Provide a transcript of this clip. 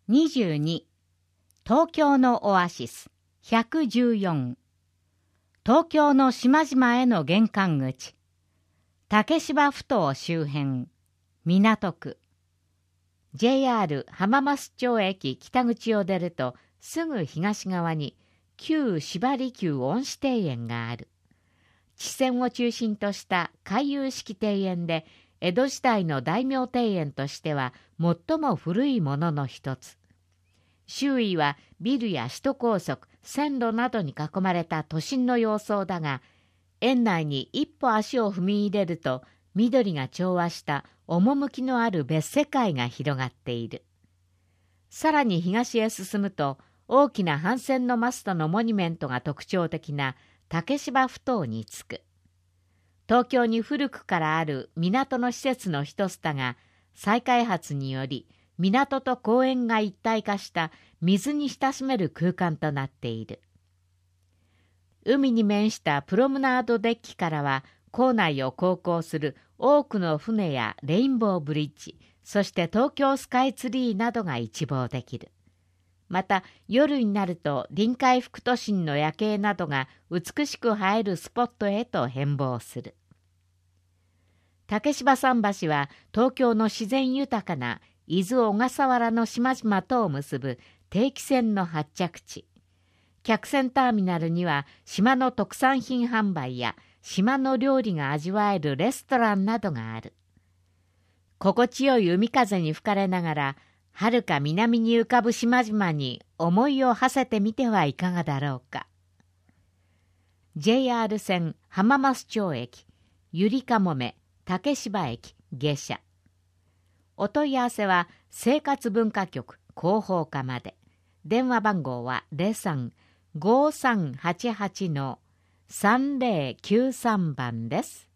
22、東京のオアシス。114、東京の島々への玄関口。竹芝ふ頭周辺。港区。JR 浜松町駅北口を出るとすぐ東側に旧芝離宮恩賜庭園がある。地線を中心とした回遊式庭園で江戸時代の大名庭園としては最も古いものの一つ。周囲はビルや首都高速、線路などに囲まれた都心の様相だが、園内に一歩足を踏み入れると緑が調和した趣のある別世界が広がっている。さらに東へ進むと大きな帆船のマストのモニュメントが特徴的な竹芝ふ頭に着く。東京に古くからある港の施設の一つだが、再開発により港と公園が一体化した水に親しめる空間となっている。海に面したプロムナードデッキからは構内を航行する多くの船やレインボーブリッジ、そして東京スカイツリーなどが一望できる。また夜になると臨海副都心の夜景などが美しく映えるスポットへと変貌する。竹芝桟橋は東京の自然豊かな伊豆小笠原の島々とを結ぶ定期船の発着地。客船ターミナルには島の特産品販売や島の料理が味わえるレストランなどがある。心地よい海風に吹かれながら、はるか南に浮かぶ島々に思いを馳せてみてはいかがだろうか。JR 線浜松町駅、ゆりかもめ竹芝駅下車。お問い合わせは生活文化局広報課まで。電話番号は03-5388-3093番です。